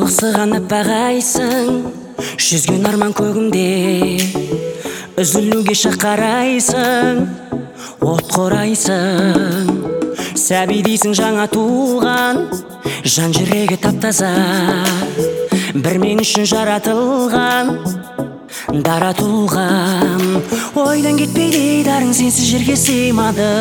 бықсыған аппағайсың, жүзген арман көгімде үзілуге шақарайсың, от қорайсың. Сәби дейсің жаңа туған, жан жүрегі таптаза, бір мен үшін жаратылған, дара туған. Ойдан кетпейді дарың, сенсіз жерге сыймады.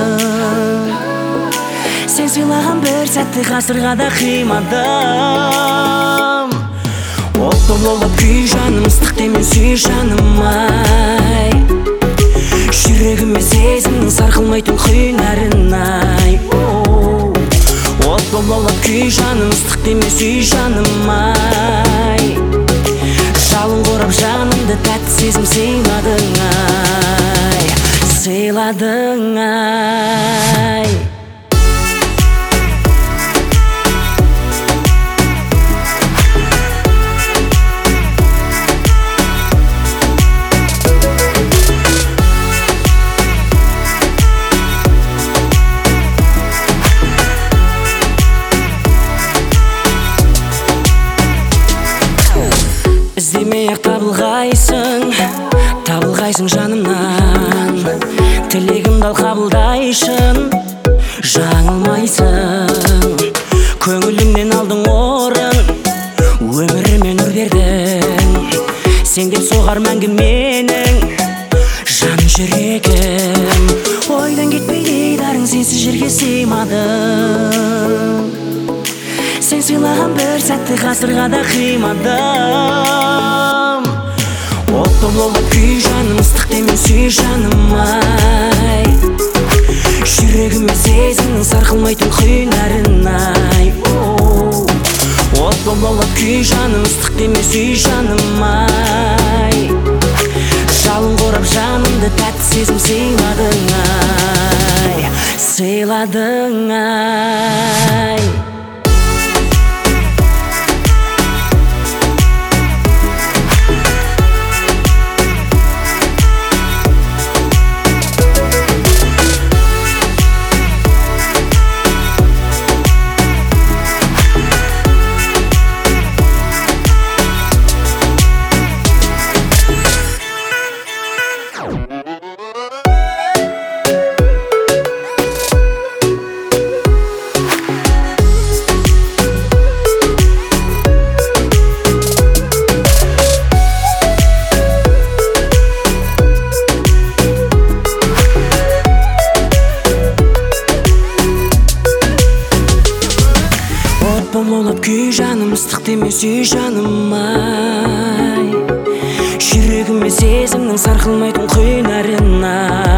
Сен сыйлаған бір сәтті ғасырға да қимадым. Отты болып күй жаным, ыстық демен сүй жаным ай. Жүрегіме сезімнің сарқылмайтын құйнарын ай. Отты болып күй жаным, ыстық демен сүй жаным ай. Жалын қорап жанымды тәтті сезім сыйладың ай. Сыйладың ай. Іздемей-ақ табылғайсың жанымнан. Тілегімді ал қабылдайшын, жаңылмайсың. Көңілімнен алдың орын, өміріме нұр бердің. Сен деп соғар мәңгі менің жан жүрегім. Ойдан кетпейді дарың, сенсіз жерге сыймадым. Сен сыйлаған бір сәтті ғасырға да қимадым. Отты болып күй жаным, ыстық демен сүй жаным ай. Жүрегіме сезімнің сарқылмайтын құйнарын ай. Отты болып күй жаным, ыстық демен сүй жаным ай. Жалын қорап жанымды тәтті сезім сыйладың ай. Сыйладың ай. Болып күй жаным, ыстық демен сүй жаным ай. Жүрегіме сезімнің сарқылмайтын құйнарын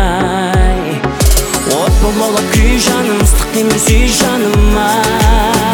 ай. От болып күй жаным, ыстық демен сүй жаным ай.